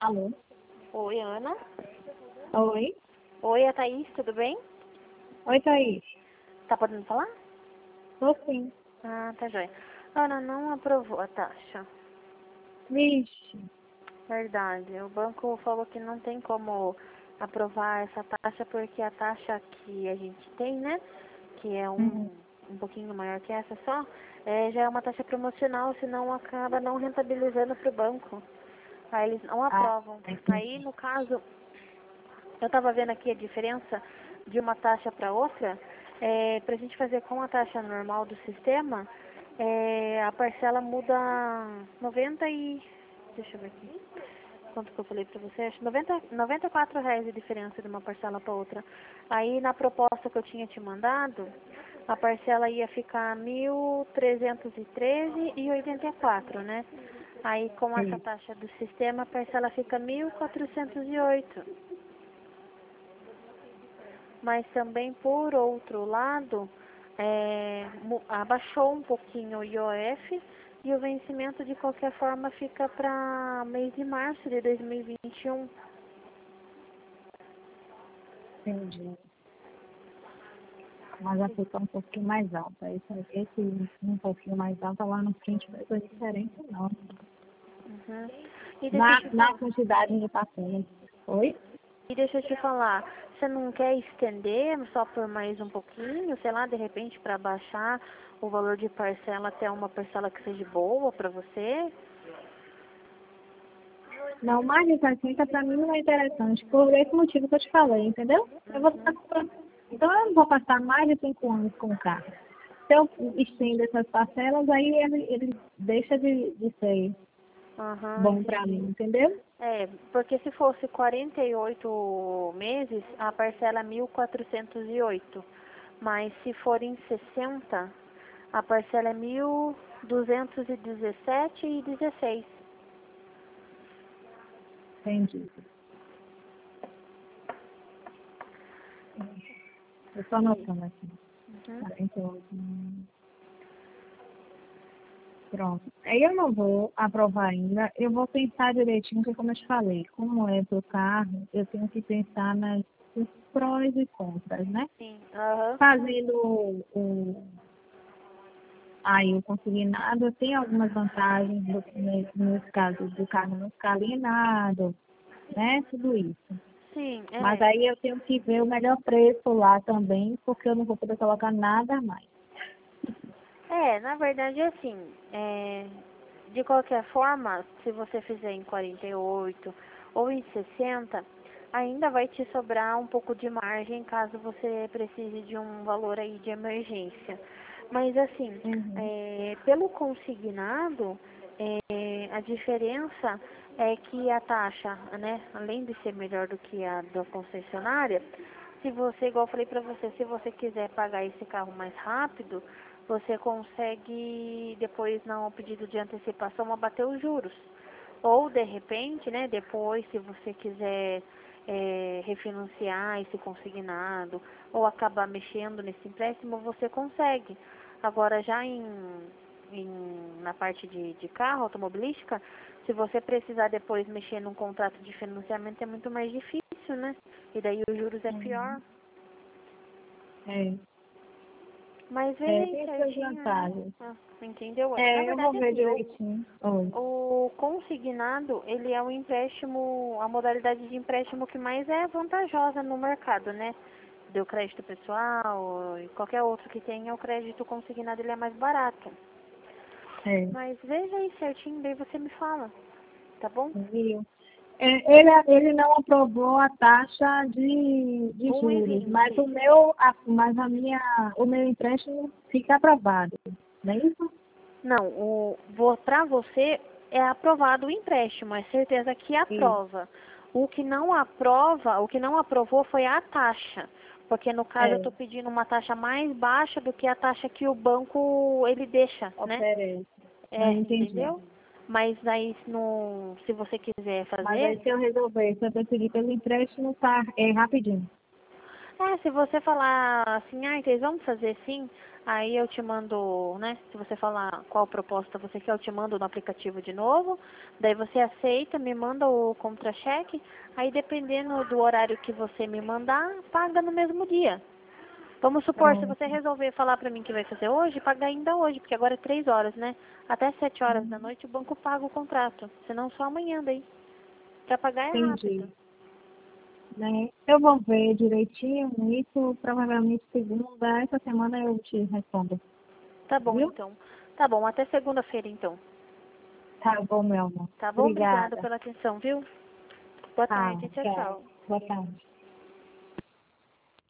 Alô? Oi, Ana. Oi? Oi, a Thaís, tudo bem? Oi, Thaís. Tá podendo falar? Tô sim. Ah, tá joia. Ana, não aprovou a taxa. Vixe. Verdade. O banco falou que não tem como aprovar essa taxa porque a taxa que a gente tem, né? Que é Uhum. um pouquinho maior que essa só, já é uma taxa promocional, senão acaba não rentabilizando para o banco. Aí eles não Ah, aprovam. Aí, entendi. no caso, eu estava vendo aqui a diferença de uma taxa para outra. Para a gente fazer com a taxa normal do sistema, a parcela muda 90 e... Deixa eu ver aqui. Quanto que eu falei para você? Acho 94 reais de diferença de uma parcela para outra. Aí na proposta que eu tinha te mandado, a parcela ia ficar 1.313,84, né? Aí com essa Sim. taxa do sistema, a parcela fica 1.408. Mas também, por outro lado, abaixou um pouquinho o IOF e o vencimento, de qualquer forma, fica para mês de março de 2021. Entendi. Mas já ficou um pouquinho mais alta. Esse um pouquinho mais alta lá no frente vai ser diferente, não. Uhum. E deixa eu Na, te na falar, quantidade de pacientes. Oi? você não quer estender só por mais um pouquinho, sei lá, de repente para baixar o valor de parcela até uma parcela que seja boa para você? Não, mais de 60 para mim não é interessante. Por esse motivo que eu te falei, entendeu? Eu vou ficar Uhum. comprando. Então eu não vou passar mais de 5 anos com o carro. Se eu estendo essas parcelas, aí ele deixa de ser Aham, bom para entendi. mim, entendeu? Porque se fosse 48 meses, a parcela é 1.408. Mas se forem 60, a parcela é 1.217,16. Entendi. Eu estou anotando aqui. Uhum. 48. Pronto. Aí eu não vou aprovar ainda. Eu vou pensar direitinho, porque como eu te falei, como é pro carro, eu tenho que pensar nos prós e contras, né? Sim, aham. Fazendo aí o consignado, tem algumas vantagens nesse caso do carro não ficar alienado, né? Tudo isso. Sim, Mas aí eu tenho que ver o melhor preço lá também, porque eu não vou poder colocar nada a mais. Na verdade é assim, de qualquer forma, se você fizer em 48 ou em 60, ainda vai te sobrar um pouco de margem caso você precise de um valor aí de emergência. Mas assim, Uhum. pelo consignado, a diferença é que a taxa, né, além de ser melhor do que a da concessionária, se você, igual eu falei pra você, se você quiser pagar esse carro mais rápido, você consegue depois, no pedido de antecipação, abater os juros. Ou, de repente, né, depois, se você quiser refinanciar esse consignado ou acabar mexendo nesse empréstimo, você consegue. Agora, já na parte de carro automobilística, se você precisar depois mexer num contrato de financiamento, é muito mais difícil, né? E daí os juros é pior. Uhum. É, Mas veja aí tem as suas certinho, né? vantagens. Entendeu? Na Eu vou verdade, ver assim, direitinho. Oi. o consignado, ele é o empréstimo, a modalidade de empréstimo que mais é vantajosa no mercado, né? Do crédito pessoal e qualquer outro que tenha, o crédito consignado ele é mais barato. É, Mas veja aí certinho, daí você me fala, tá bom? viu? Ele não aprovou a taxa de juros, mas 1,20. o meu empréstimo fica aprovado, não é isso? Não, para você é aprovado o empréstimo, é certeza que Isso. aprova. O que não aprovou foi a taxa, porque no caso eu É, estou pedindo uma taxa mais baixa do que a taxa que o banco ele deixa, né? oferece. Não entendi. Entendeu? Mas aí se você quiser Mas aí fazer, se eu decidir pelo empréstimo, tá, rapidinho. Se você falar assim, Inês, vamos fazer sim, aí eu te mando, né? Se você falar qual proposta você quer, eu te mando no aplicativo de novo. Daí você aceita, me manda o contra-cheque. Aí dependendo do horário que você me mandar, paga no mesmo dia. Vamos supor, se você Pronto. resolver falar pra mim que vai fazer hoje, paga ainda hoje, porque agora é 3 horas, né? Até 7 horas da noite o banco paga o contrato. Senão só amanhã daí. Pra pagar é Entendi. rápido. Né? Eu vou ver direitinho isso, provavelmente segunda, essa semana eu te respondo, Tá bom, viu? então. Tá bom, até segunda-feira, então. Tá bom, meu amor. Tá bom? Obrigada Obrigada. pela atenção, viu? Boa Tá, tarde. Tchau, tchau. tchau. Boa tarde.